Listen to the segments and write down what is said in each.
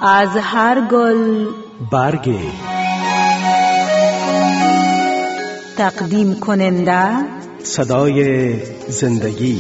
از هر گل برگی. تقدیم کننده صدای زندگی.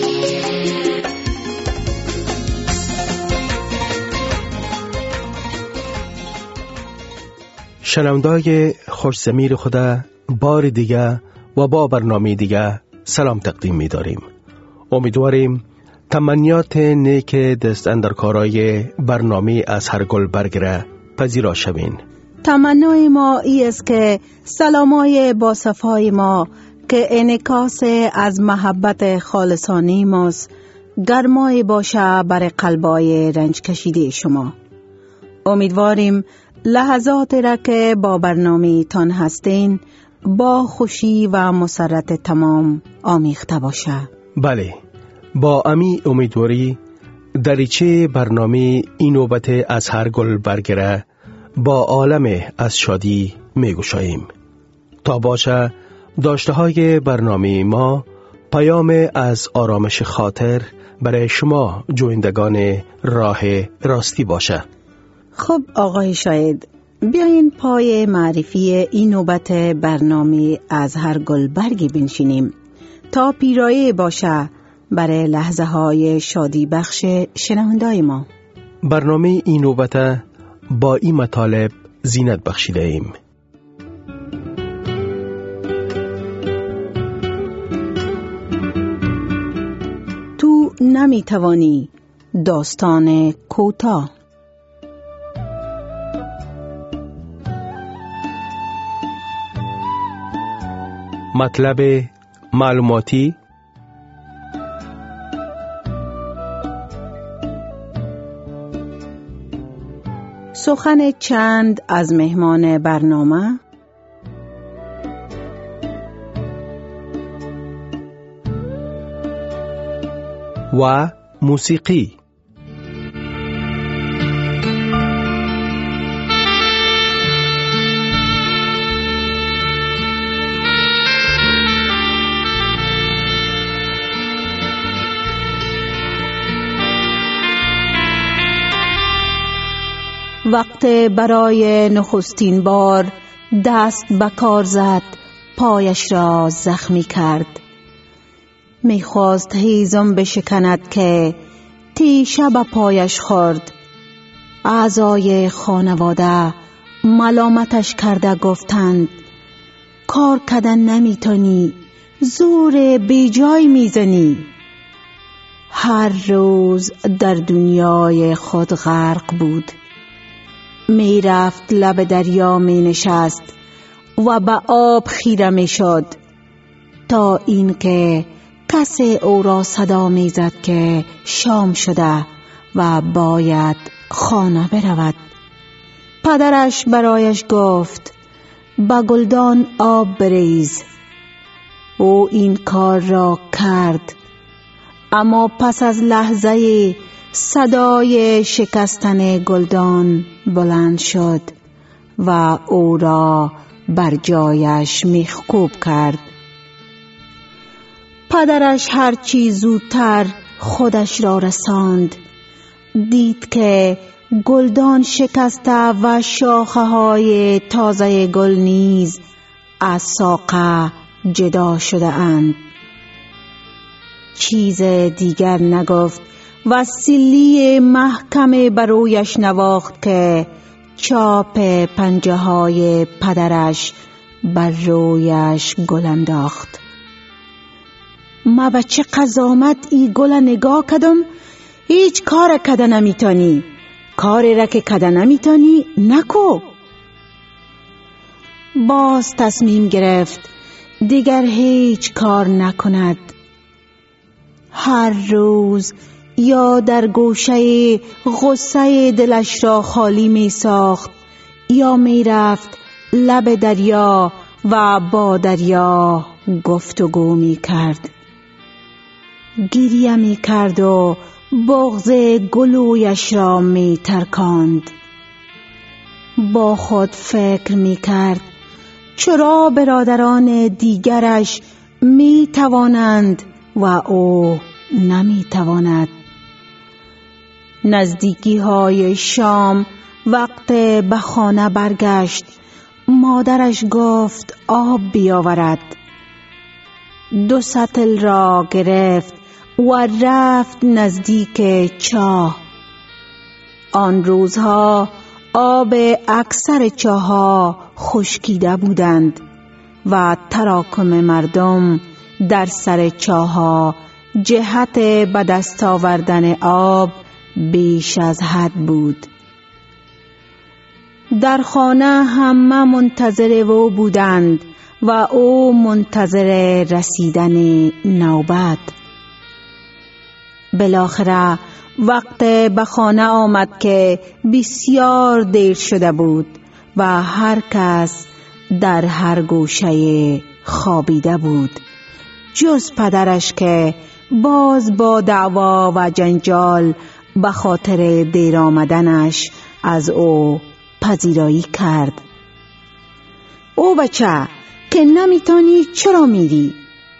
شنوندگان خوش‌ضمیر خدا، بار دیگه و با برنامه دیگه سلام تقدیم می داریم. امیدواریم تمنیات نیک دست اندرکارای برنامه از هر گل برگره پذیرا شوین. تمنای ما ای است که سلامای با صفای ما که انعکاس از محبت خالصانه ماست گرمای باشه بر قلبای رنج کشیده شما. امیدواریم لحظات را که با برنامه تان هستین با خوشی و مسرت تمام آمیخته باشه. بله، با امی امیدواری دریچه برنامه این نوبت از هر گل برگره با عالم از شادی می گشاییم. تا باشه داشته های برنامه ما پیام از آرامش خاطر برای شما جویندگان راه راستی باشه. خب آقای شاید، بیاین پای معرفی این نوبت برنامه از هر گل برگی بنشینیم تا پیرایه باشه برای لحظه های شادی بخش شنوندای ما. برنامه این نوبت با این مطالب زینت بخشیده ایم. تو نمیتوانی، داستان کوتاه. مطلب معلوماتی، سخن چند از مهمان برنامه، و موسیقی. وقت برای نخستین بار دست به کار زد، پایش را زخمی کرد. میخواست هیزم بشکند که تیشه به پایش خورد. اعضای خانواده ملامتش کرده گفتند کار کردن نمیتونی، زور بی جای میزنی. هر روز در دنیای خود غرق بود. می رفت لب دریا می نشست و به آب خیره می شد تا اینکه کسی او را صدا می زد که شام شده و باید خانه برود. پدرش برایش گفت به گلدان آب بریز. او این کار را کرد، اما پس از لحظه صدای شکستن گلدان بلند شد و او را بر جایش میخکوب کرد. پدرش هرچی زودتر خودش را رساند. دید که گلدان شکسته و شاخه های تازه گل نیز از ساقه جدا شده اند. چیز دیگر نگفت و سیلی محکم برویش نواخت که چاپ پنجه های پدرش بر رویش گل انداخت. ما به چه قضاوت ای گل نگاه کدم؟ هیچ کار کده نمیتانی. کاری را که کده نمیتانی نکو. باز تصمیم گرفت دیگر هیچ کار نکند. هر روز یا در گوشه غصه دلش را خالی می ساخت یا می رفت لب دریا و با دریا گفتگو می کرد. گریه می کرد و بغض گلویش را می ترکاند. با خود فکر می کرد چرا برادران دیگرش می توانند و او نمی تواند. نزدیکی های شام وقت به خانه برگشت، مادرش گفت آب بیاورد. 2 سطل را گرفت و رفت نزدیک چاه. آن روزها آب اکثر چاه‌ها خشکیده بودند و تراکم مردم در سر چاه‌ها جهت به دست آوردن آب بیش از حد بود. در خانه همه منتظر او بودند و او منتظر رسیدن نوبت. بالاخره وقت به خانه آمد که بسیار دیر شده بود و هر کس در هر گوشه خوابیده بود جز پدرش که باز با دعوا و جنجال به خاطر دیر آمدنش از او پذیرایی کرد. او بچه که نمیتونی چرا میری؟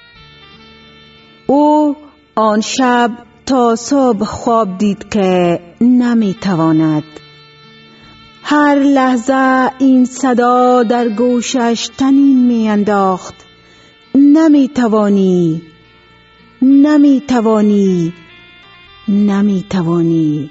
او آن شب تا صبح خواب دید که نمیتواند. هر لحظه این صدا در گوشش طنین میانداخت: نمیتوانی، نمیتوانی، نمیتوانی.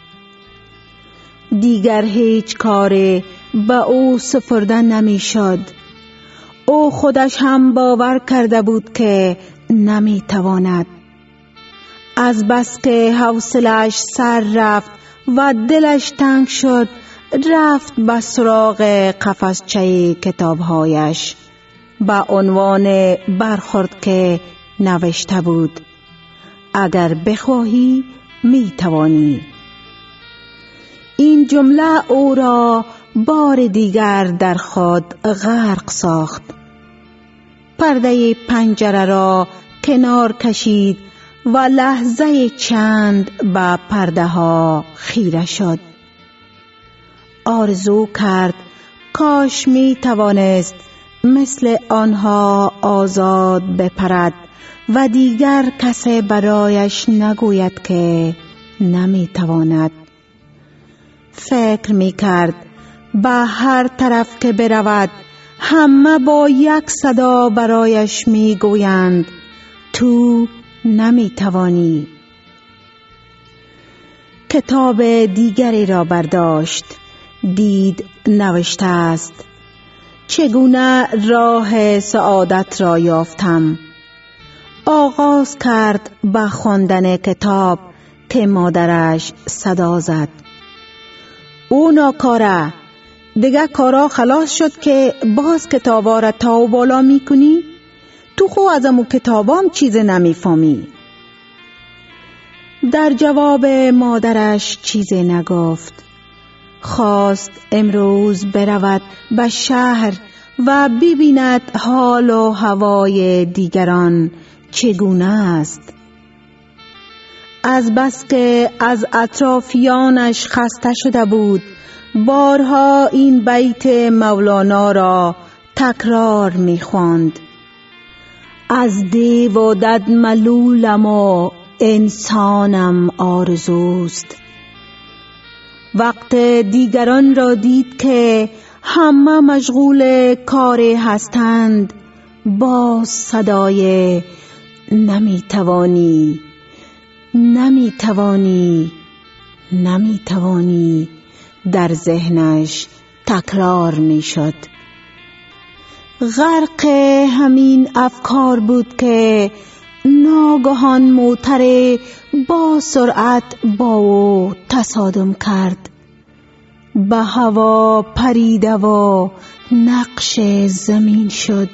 دیگر هیچ کاری به او سپرده نمیشد. او خودش هم باور کرده بود که نمیتواند. از بس که حوصله‌اش سر رفت و دلش تنگ شد، رفت به سراغ قفسچه کتابهایش. به عنوان برخورد که نوشته بود: اگر بخواهی میتوانی. این جمله او را بار دیگر در خود غرق ساخت. پرده پنجره را کنار کشید و لحظه چند به پرده ها خیره شد. آرزو کرد کاش می توانست مثل آنها آزاد بپرد و دیگر کسی برایش نگوید که نمی تواند. فکر می کرد به هر طرف که برود همه با یک صدا برایش می گویند تو نمی توانی. کتاب دیگری را برداشت. دید نوشته است: چگونه راه سعادت را یافتم. آغاز کرد به خواندن کتاب که مادرش صدا زد: او ناکاره، دیگه کارا خلاص شد که باز کتابا را تا و بالا میکنی؟ تو خو از امو کتابام چیز نمیفهمی. در جواب مادرش چیزی نگفت. خواست امروز برود به شهر و ببیند حال و هوای دیگران چگونه است. از بس که از اطرافیانش خسته شده بود، بارها این بیت مولانا را تکرار می‌خواند: از دیو و دد ملولم و انسانم آرزوست. وقت دیگران را دید که همه مشغول کاری هستند، با صدای نمیتوانی، نمیتوانی، نمیتوانی در ذهنش تکرار میشد. غرق همین افکار بود که ناگهان موتر با سرعت با او تصادم کرد. به هوا پریده و نقش زمین شد.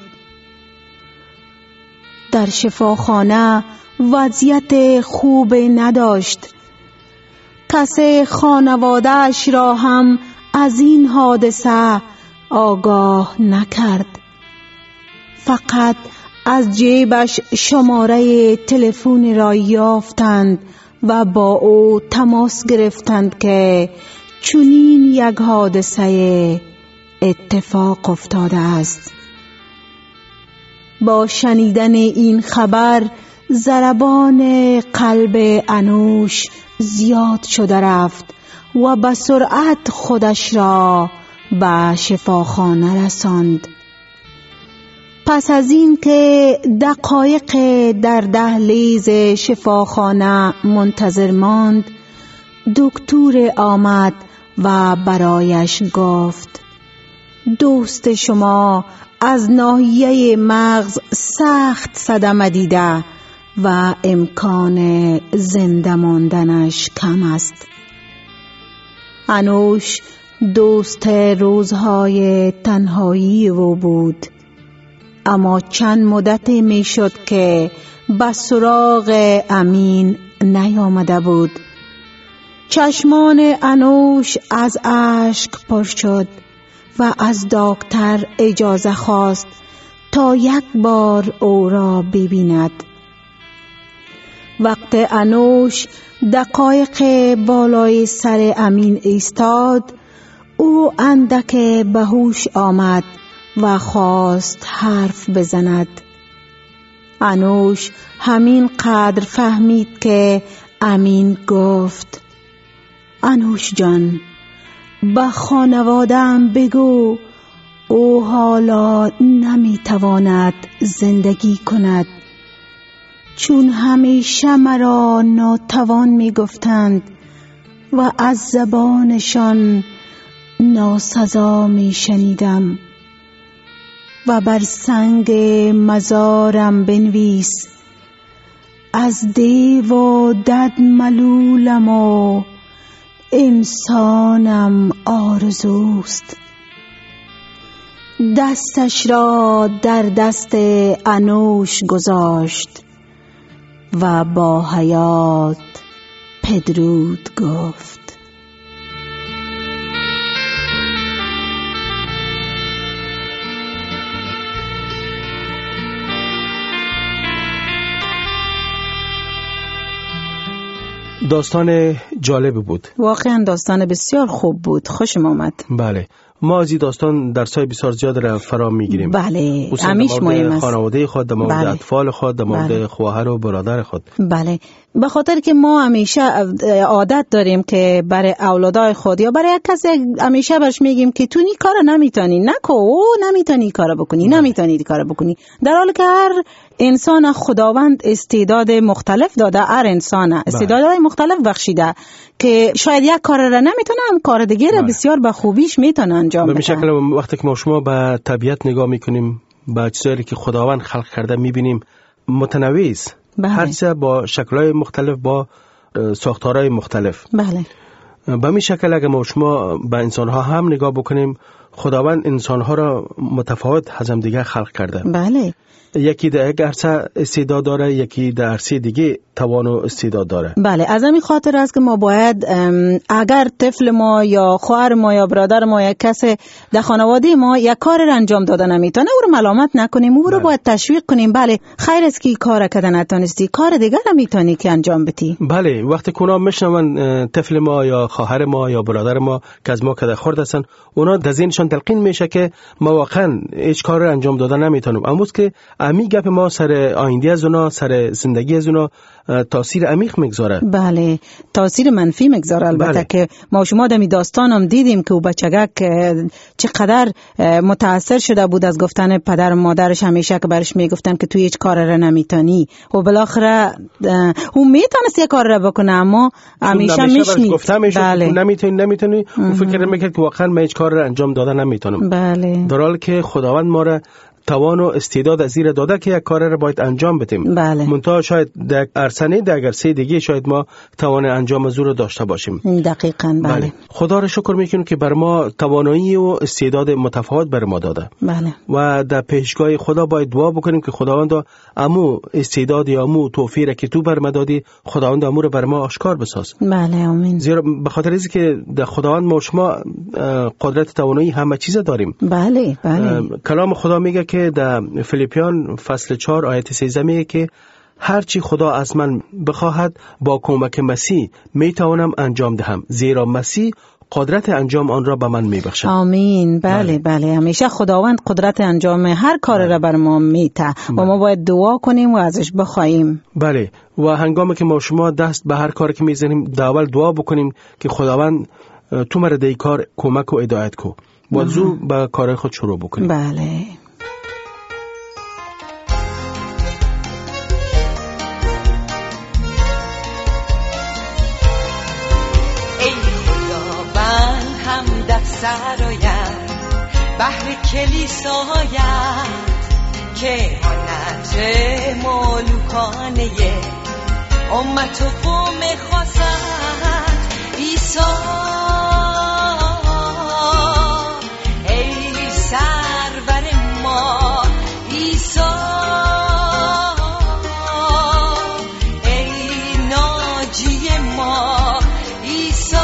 در شفاخانه وضعیت خوب نداشت. کسی خانواده‌اش را هم از این حادثه آگاه نکرد. فقط از جیبش شماره تلفن را یافتند و با او تماس گرفتند که چنین یک حادثه اتفاق افتاده است. با شنیدن این خبر ضربان قلب انوش زیاد شده رفت و به سرعت خودش را به شفاخانه رساند. پس از این که دقایق در دهلیز شفاخانه منتظر ماند، دکتر آمد و برایش گفت: دوست شما از ناحیه مغز سخت صدمه دیده و امکان زنده ماندنش کم است. انوش دوست روزهای تنهایی او بود، اما چند مدت می شد که به سراغ امین نیامده بود. چشمان انوش از اشک پر شد و از دکتر اجازه خواست تا یک بار او را ببیند. وقت انوش دقایق بالای سر امین ایستاد، او اندک به هوش آمد و خواست حرف بزند. انوش همین قدر فهمید که امین گفت: انوش جان، به خانواده‌ام بگو او حالا نمیتواند زندگی کند، چون همیشه مرا ناتوان میگفتند و از زبانشان ناسزا میشنیدم. و بر سنگ مزارم بنویس: از دیو و دد ملولم و انسانم آرزوست. دستش را در دست انوش گذاشت و با حیات پدرود گفت. داستان جالب بود. واقعا داستان بسیار خوب بود. خوشم آمد. بله، ما از این داستان درسای بسیار زیاد را فرام میگیریم. بله، همیش مهم است. خانواده خود، در مورد اطفال خود، در مورد خواهر و برادر خود. بله، به خاطر که ما همیشه عادت داریم که برای اولادای خود یا برای کسی همیشه برش میگیم که تو این کارو نمیتونی، نکو، نمیتونی کارو بکنی، نمیتونی کارو بکنی، در حالی که هر انسان خداوند استعداد مختلف داده. هر انسان استعدادهای مختلف بخشیده که شاید یک کار را نمیتونه، هم کار دیگه را بسیار به خوبیش میتونه انجام بده. به شکل وقتی که ما شما به طبیعت نگاه میکنیم، به چیزایی که خداوند خلق کرده میبینیم متنوع است. هر چیز با شکل‌های مختلف، با ساختارهای مختلف. بله. به این شکل اگه ما شما به انسان‌ها هم نگاه بکنیم، خداوند انسان‌ها را متفاوت از هم دیگه خلق کرده. بله. یکی در یک عرصه استعداد داره، یکی در عرصه دیگه توان و استعداد داره. بله، از همین خاطر است که ما باید اگر طفل ما یا خواهر ما یا برادر ما یا کسی در خانواده ما یک کار را انجام داده نمیتونه، او رو ملامت نکنیم، او رو باید تشویق کنیم. بله، خیر است که کار کردن نتونستی، کار دیگر را میتونی که انجام بدی. بله، وقتی که اونا میشنون طفل ما یا خواهر ما یا برادر ما که از ما کده خورد هستن، اونا در ذهنشان تلقین میشه که ما واقعا هیچ کار را انجام داده نمیتونیم. اما که امی گپ ما سر آینده از اونا، سر زندگی از اونا تاثیر عمیق میگذاره. بله، تاثیر منفی میگذاره. البته که ما شما دمی داستانم دیدیم که او بچگک چقدر متاثر شده بود از گفتن پدر و مادرش، همیشه که برش میگفتن که تو هیچ کار را نمیتونی و بالاخره او میتونست یک کار را بکنه، اما همیشه میشنید. بله. نمیتونی و فکر میکرد که واقعا من هیچ کار را انجام داده نمیتونم. بله. در حالی که خداوند ما را توان و استعداد از زیر داده که یک کار را باید انجام بدیم. بله. منتها شاید در عرصه در عرصه دیگه شاید ما توان انجام از رو داشته باشیم. دقیقاً. بله. خدا را شکر میکنیم که بر ما توانایی و استعداد متفاوت بر ما داده. بله. و در پیشگاه خدا باید دعا بکنیم که خداوند امو استعداد یا امو توفیق که تو بر ما دادی، خداوند امو رو بر ما آشکار بساز. بله، آمین. زیرا به خاطر اینکه که در خداوند ما شما قدرت توانایی همه چیز داریم. بله. کلام خدا میگه که در فیلیپیان فصل 4 آیت 13 میگه که هرچی خدا از من بخواهد با کمک مسیح میتوانم انجام دهم، زیرا مسیح قدرت انجام آن را به من میبخشد. آمین. بله همیشه خداوند قدرت انجام هر کار را بر ما میده و ما باید دعا کنیم و ازش بخوایم. بله، و هنگامی که ما شما دست به هر کار که میزنیم اول دعا بکنیم که خداوند تو مرا در کار کمک و هدایت کو، با زو به کار خود شروع بکنیم. بله. سراید بحر کلیساید که آنت ملوکانه امت و قوم خواستند عیسی. ای سرور ما عیسی، ای ناجی ما عیسی،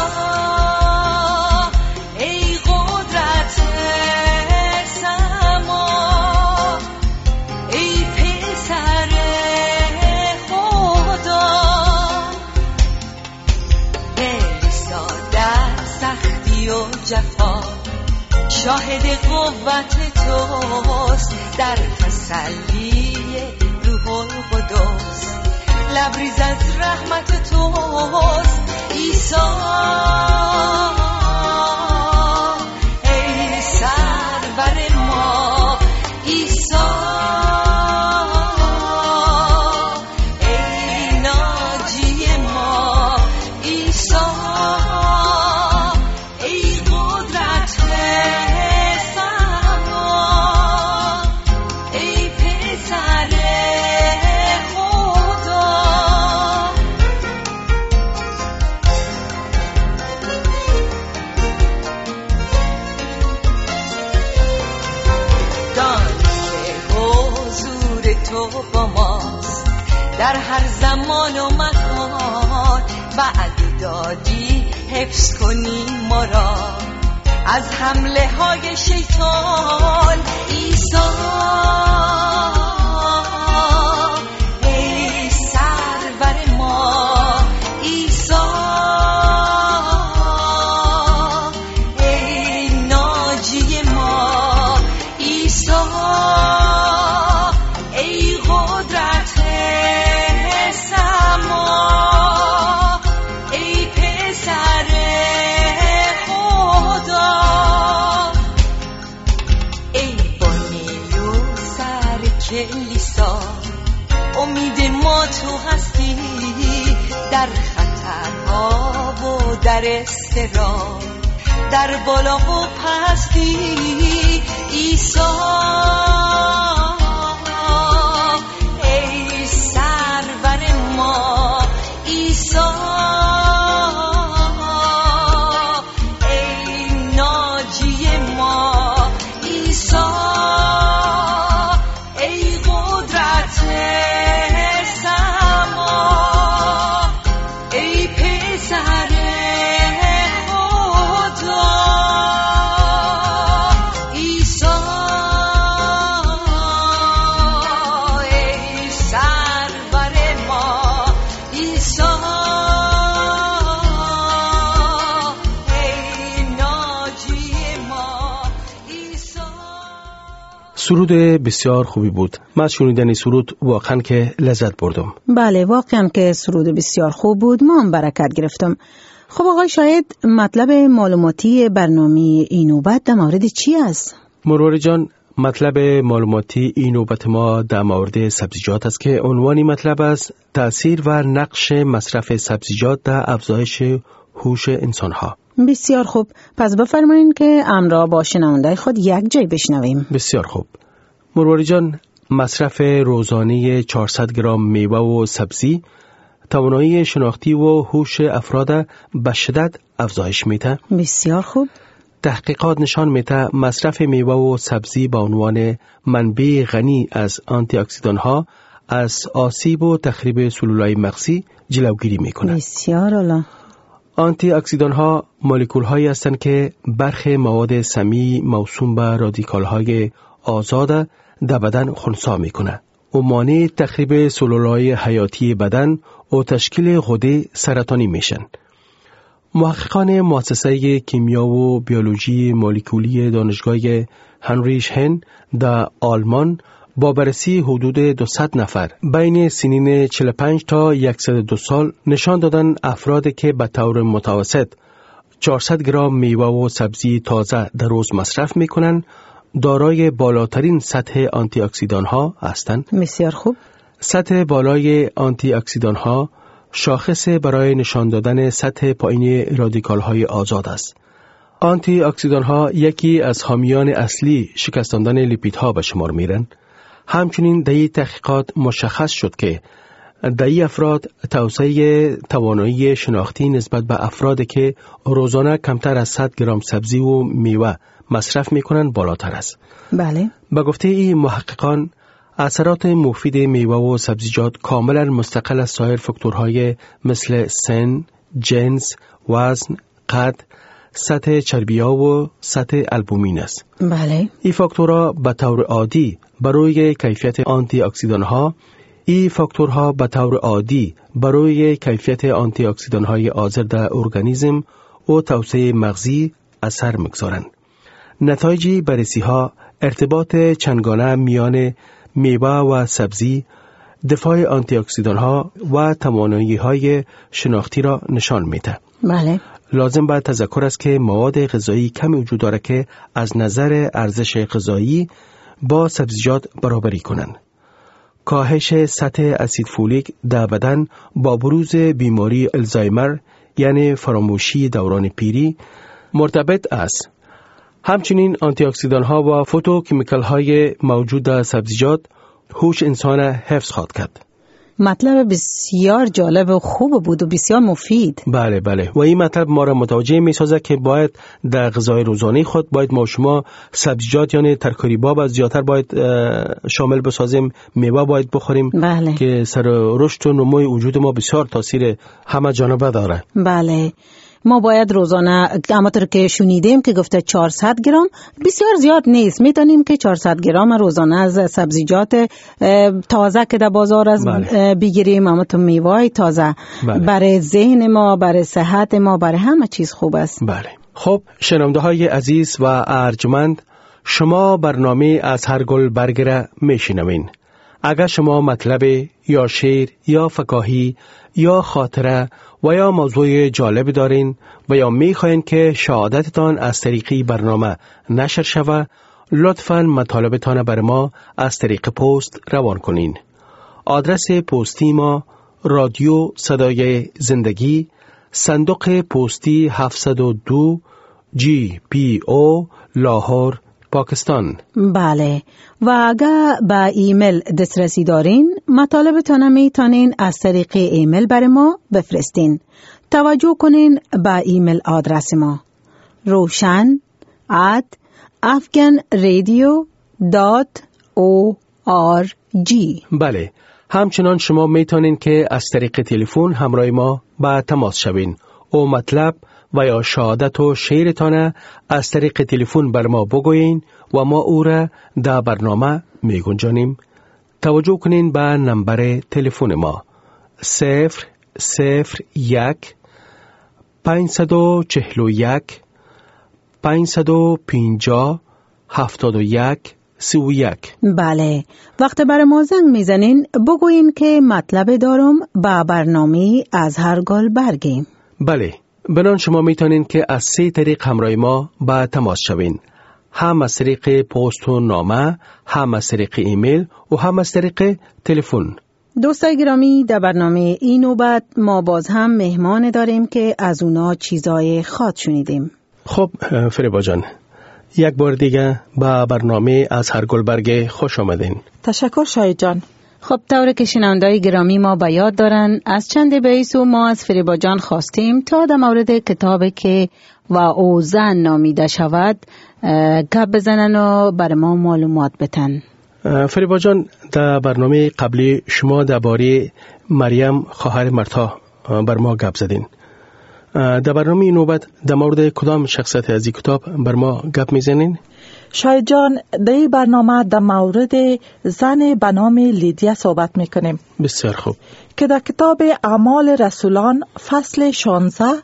جفا شاهد قوت توست، در تسلی روح القدس لبریز از رحمت توست عیسی. ای سرور ما عیسی، ای ناجی ما عیسی، در هر زمان و مکان وعده دادی حفظ کنی ما را از حمله های شیطان عیسی. ای سرور ما عیسی، ای ناجی ما عیسی، ای قدرت سما، ای پسر خدا، ای بانیو سر کلیسا، امید ما تو هستی در خطرها و در اضطراب، در بالا و پستی عیسی. ای سرور ما عیسی، ای ناجی ما عیسی، ای قدرت سما، ای پسر خدا عیسی. ای سرور ما عیسی، ای ناجی ما عیسی. سرود بسیار خوبی بود. من از شنیدن سرود واقعا که لذت بردم. بله واقعا که سرود بسیار خوب بود، ما هم برکت گرفتم. خب آقای شاید مطلب معلوماتی برنامه این نوبت در مورد چی است؟ مروری جان، مطلب معلوماتی این نوبت ما در مورد سبزیجات است که عنوانی مطلب است تأثیر و نقش مصرف سبزیجات در افزایش هوش انسانها. بسیار خوب، پس بفرمایید که امر با شنونده خود یک جای بشنویم. بسیار خوب. مروری جان، مصرف روزانه 400 گرم میوه و سبزی توانایی شناختی و هوش افراد به شدت افزایش میده. بسیار خوب. تحقیقات نشان میده مصرف میوه و سبزی به عنوان منبع غنی از آنتی اکسیدان ها از آسیب و تخریب سلولای مغزی جلوگیری میکنه. بسیار عالی. آنتی اکسیدان ها مولکول هایی هستند که برخی مواد سمی موسوم به رادیکال های آزاد در بدن خنثی میکنه و مانع تخریب سلولای حیاتی بدن و تشکیل غده سرطانی میشن. محققان مؤسسه کیمیا و بیولوژی مولکولی دانشگاه هنریش هن در آلمان با بررسی حدود 200 نفر بین سنین 45 تا 102 سال نشان دادن افرادی که به طور متوسط 400 گرم میوه و سبزی تازه در روز مصرف میکنن دارای بالاترین سطح آنتی اکسیدان ها هستند. بسیار خوب. سطح بالای آنتی اکسیدان ها شاخص برای نشان دادن سطح پایین رادیکال های آزاد است. آنتی اکسیدان ها یکی از حامیان اصلی شکستاندن لیپیدها به شمار میرند. همچنین در این تحقیقات مشخص شد که در این افراد توسعه توانایی شناختی نسبت به افرادی که روزانه کمتر از 100 گرم سبزی و میوه مصرف میکنند بالاتر است. بله. به گفته این محققان اثرات مفید میوه و سبزیجات کاملا مستقل از سایر فاکتورهای مثل سن، جنس، وزن، قد، سطح چربی‌ها و سطح البومین است. بله. این فاکتورها به طور عادی برای کیفیت آنتی اکسیدان‌ها برای کیفیت آنتی اکسیدان‌های حاضر در ارگانیسم و توسعه مغزی اثر می‌گذارند. نتایج بررسی‌ها ارتباط چندگانه میان میوه و سبزی، دفاع آنتی اکسیدان‌ها و توانایی‌های شناختی را نشان می‌دهد. بله. لازم باید تذکر است که مواد غذایی کمی وجود دارد که از نظر ارزش غذایی با سبزیجات برابری کنند. کاهش سطح اسید فولیک در بدن با بروز بیماری الزایمر یعنی فراموشی دوران پیری مرتبط است. همچنین آنتی اکسیدان ها و فوتوکیمیکال های موجود در سبزیجات هوش انسان حفظ خواهد کرد. مطلب بسیار جالب و خوب بود و بسیار مفید. بله بله، و این مطلب ما را متوجه می سازد که باید در غذای روزانه خود باید ما شما سبزیجات یعنی ترکاری باب از زیادتر باید شامل بسازیم، میوه باید بخوریم. بله. که سر رشد و نموی وجود ما بسیار تاثیر همه جانبه داره. بله. ما باید روزانه همونطور که شنیدیم که گفته 400 گرم بسیار زیاد نیست، میتونیم که 400 گرم روزانه از سبزیجات تازه که در بازار از بگیریم، همونطور میوه تازه. بله. برای ذهن ما، برای صحت ما، برای همه چیز خوب است. بله. خب شنونده های عزیز و ارجمند، شما برنامه از هر گل برگره میشنوین. اگر شما مطلب یا شعر یا فکاهی یا خاطره و یا موضوع جالب دارین و یا میخواین که شهادتتان از طریقی برنامه نشر شوه، لطفاً مطالبتان بر ما از طریق پست روان کنین. آدرس پستی ما رادیو صدای زندگی، صندوق پستی 702 GPO لاهور، پاکستان. بله. و اگر با ایمیل دسترسی دارین، مطالبتان میتونین از طریق ایمیل بر ما بفرستین. توجه کنین با ایمیل آدرس ما roshan@afghanradio.org. بله. همچنان شما میتونین که از طریق تلفن همراه ما با تماس شوین و مطلب و یا شهادت و شعرتان از طریق تلفن بر ما بگوین و ما او را در برنامه می گنجانیم. توجه کنین به نمبر تلفن ما 001 541 550 71 31. بله. وقت بر ما زنگ میزنین بگوین که مطلب دارم با برنامه از هر گل برگیم. بله. بنان شما میتونین که از 3 طریق همراه ما با تماس شوین. هم از طریق پست و نامه، هم از طریق ایمیل و هم از طریق تلفن. دوستای گرامی، در برنامه این نوبت ما باز هم مهمان داریم که از اونا چیزای خاص شنیدیم. خب فریبا جان، یک بار دیگه با برنامه از هر گل برگ خوش آمدین. تشکر شاهد جان. خب طور که شنوندای گرامی ما به یاد دارن، از چند بیسو ما از فریبا جان خواستیم تا در مورد کتابی که و او زن نامیده شود گپ بزنن و بر ما معلومات بتن. فریبا جان، در برنامه قبلی شما درباره مریم خواهر مرتا بر ما گپ زدین. در برنامه نوبت در مورد کدام شخصیت از این کتاب بر ما گپ میزنین؟ شاید جان، در این برنامه در مورد زن به نام لیدیا صحبت میکنیم. بسیار خوب. که در کتاب اعمال رسولان فصل 16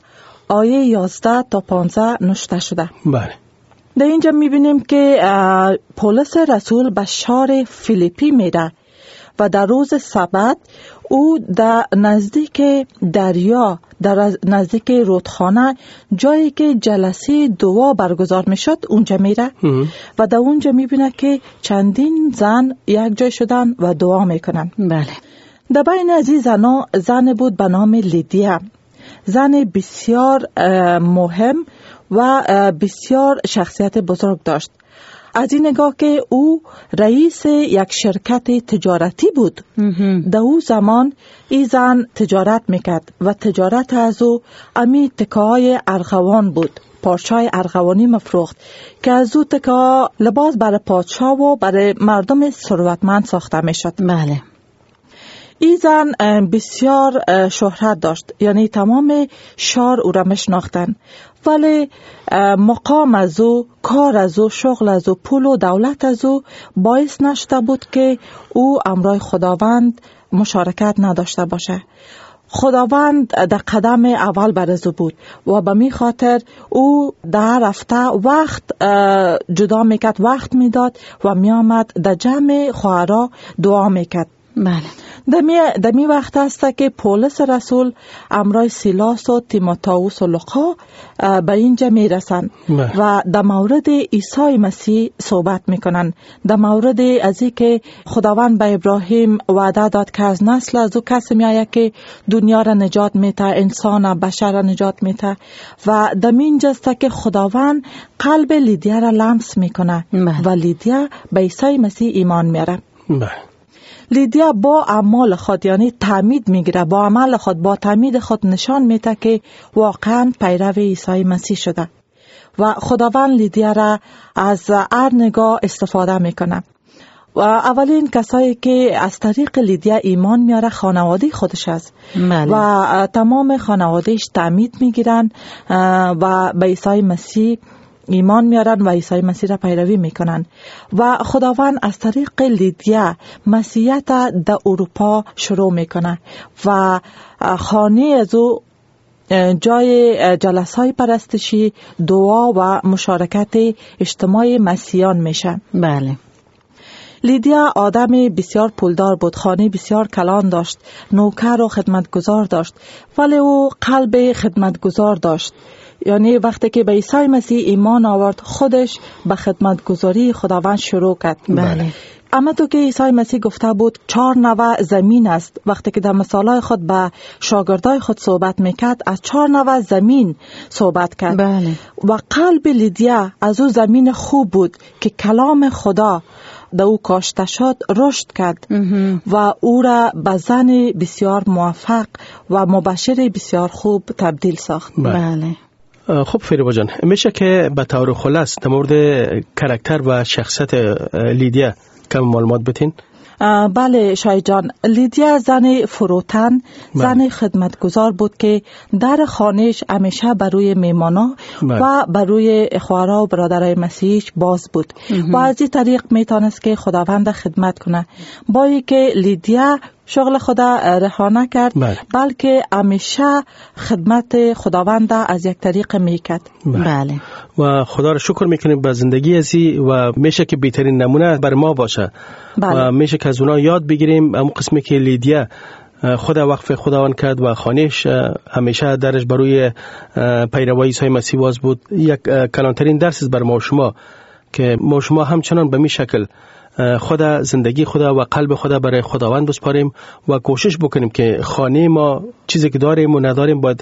آیه 11 تا 15 نوشته شده. بله. در اینجا میبینیم که پولس رسول به شهر فیلیپی میره و در روز سبت او در نزدیک دریا، در نزدیک رودخانه، جایی که جلسه دعا برگزار میشد اونجا میره و در اونجا میبینه که چندین زن یک جای شدن و دعا میکنن. بله. در بین از این زنها زن بود به نام لیدیا، زن بسیار مهم و بسیار شخصیت بزرگ داشت. از این نگاه که او رئیس یک شرکت تجارتی بود. در او زمان این زن تجارت میکرد و تجارت از او امی تکه‌های ارغوان بود، پارچه‌های ارغوانی مفروخت که از او تکه لباس برای پادشاه و برای مردم ثروتمند ساخته میشد. بله. این زن بسیار شهرت داشت، یعنی تمام شهر او را میشناختند، ولی مقام از او، کار از او، شغل از او، پول و دولت از او باعث نشده بود که او امرای خداوند مشارکت نداشته باشه. خداوند در قدم اول برز بود و به می خاطر او در هفته وقت جدا میکرد، وقت میداد و می آمد در جمع خواهرها دعا میکرد. بله. در می وقت است که پولس رسول امرای سیلاس و تیموتائوس و لوقا به اینجا می رسند و در مورد عیسی مسیح صحبت می کنند. در مورد از این که خداوند به ابراهیم وعده داد که از نسل از او کسی می آید که دنیا را نجات می ده، انسان بشر را نجات می ده و در اینجا است که خداوند قلب لیدیا را لمس می کنه و لیدیا به عیسی مسیح ایمان می آره. لیدیا با اعمال خود، یعنی تعمید میگیره، با عمل خود، با تعمید خود نشان میده که واقعا پیرو عیسی مسیح شده و خداوند لیدیا را از هر نگاه استفاده میکنه. و اولین کسایی که از طریق لیدیا ایمان میاره خانواده خودش است. و تمام خانوادهش تعمید میگیرن و به عیسی مسیح ایمان میارن و عیسی مسیح را پیروی میکنن و خداوند از طریق لیدیا مسیحیت در اروپا شروع میکنه و خانه از او جای جلسه‌های پرستشی، دعا و مشارکت اجتماعی مسیحیان میشه. بله. لیدیا آدم بسیار پولدار بود، خانه بسیار کلان داشت، نوکر و خدمتگزار داشت، ولی او قلب خدمتگزار داشت. یعنی وقتی که به عیسی مسیح ایمان آورد خودش به خدمتگزاری خداوند شروع کرد. بله. اما تو که عیسی مسیح گفته بود 4 نوع زمین است، وقتی که در مثالای خود به شاگردای خود صحبت میکرد از 4 نوع زمین صحبت کرد. بله. و قلب لیدیا از او زمین خوب بود که کلام خدا در او کاشته شد، رشد کرد و او را به زن بسیار موفق و مبشر بسیار خوب تبدیل ساخت. بله. خب فریبا جان، میشه که به طور خلاص در مورد کاراکتر و شخصیت لیدیا کم معلومات بتین؟ بله شاید جان، لیدیا زن فروتن، زن خدمتگزار بود که در خانهش همیشه بروی میمانا و بروی خواهرها و برادرای مسیحش باز بود و از این طریق میتونست که خداوند خدمت کنه. با اینکه لیدیا شغل خدا رها نکرد، بلکه همیشه خدمت خداوند از یک طریق میکرد. بله. و خدا را شکر میکنیم به زندگی ازی و میشه که بهترین نمونه بر ما باشه. و میشه که از اونا یاد بگیریم. اون قسمی که لیدیا خدا وقف خداوند کرد و خانهش همیشه درش بروی پیروی عیسی مسیح باز بود، یک کلانترین درس است بر ما و شما که ما شما همچنان به می شکل خدا زندگی خدا و قلب خدا برای خداوند بسپاریم و کوشش بکنیم که خانه ما چیزی که داریم و نداریم باید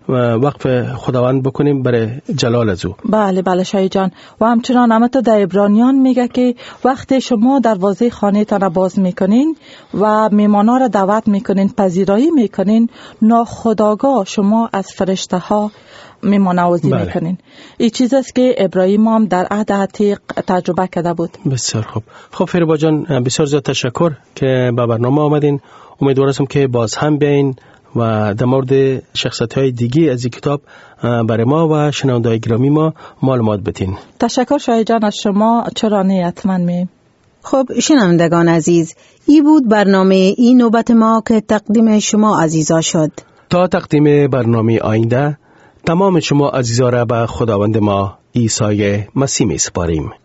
وقف خداوند بکنیم برای جلال از او. بله بله شای جان. و همچنان همتا در عبرانیان میگه که وقتی شما دروازه خانه تان را باز میکنین و میمانا را دعوت میکنین، پذیرایی میکنین، ناخودآگاه شما از فرشته ها میمانوازی میکنین. این چیز است که ابراهیم هم در عهد عتیق تجربه کرده بود. بسیار خوب. خب فریبا جان، بسیار زیاد تشکر که به برنامه آمدین. امیدوارم که باز هم بیاین و در مورد شخصیت‌های دیگه از این کتاب برای ما و شنونده‌های گرامی ما معلومات بتین. تشکر شاه جان از شما. چرا نه، حتما می. خب شنوندگان عزیز، این بود برنامه این نوبت ما که تقدیم شما عزیزا شد. تا تقدیم برنامه آینده تمام شما عزیزا را به خداوند ما عیسی مسیح می سپاریم.